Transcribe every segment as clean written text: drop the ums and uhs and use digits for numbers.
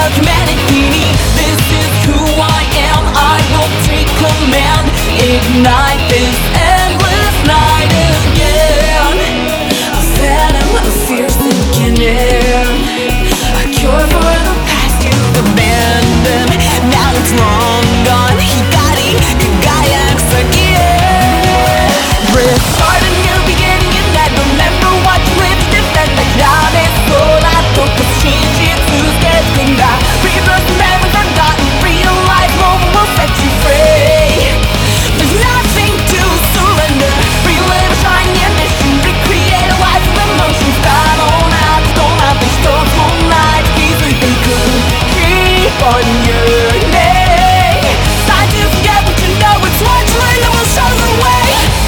of humanity. This is who I am, I will take command. Ignite this endless night again. A phantom of fear sinking in, a cure for the past you've abandoned. Now it's long gone, Hikari, Kagayaks again. Restart a new beginning and I remember what you lived in. And the cloud is full, I don't change it to getting that. Rebirth never forgotten, real life moment will set you free. There's nothing to surrender, relive a shining mission, recreate a life of emotions. Battle now, don't have these thoughts all night. These are the good, keep on yearning. Time to forget what you know, it's one train that will show the way.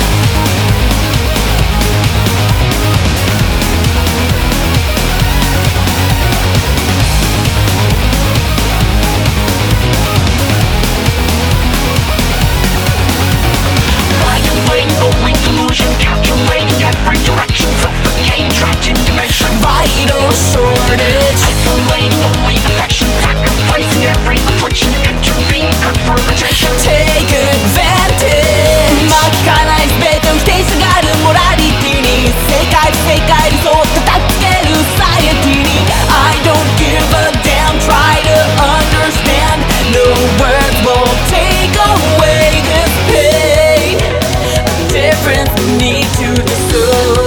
Vital shortage, isolating only affection, sacrificing every affliction, entering confrontation. Take advantage. 巻かない全てを否定したがるモラリティに、世界理想を叩きつけるサイエンティに。I don't give a damn, try to understand. No words will take away this pain. A difference we need to discuss.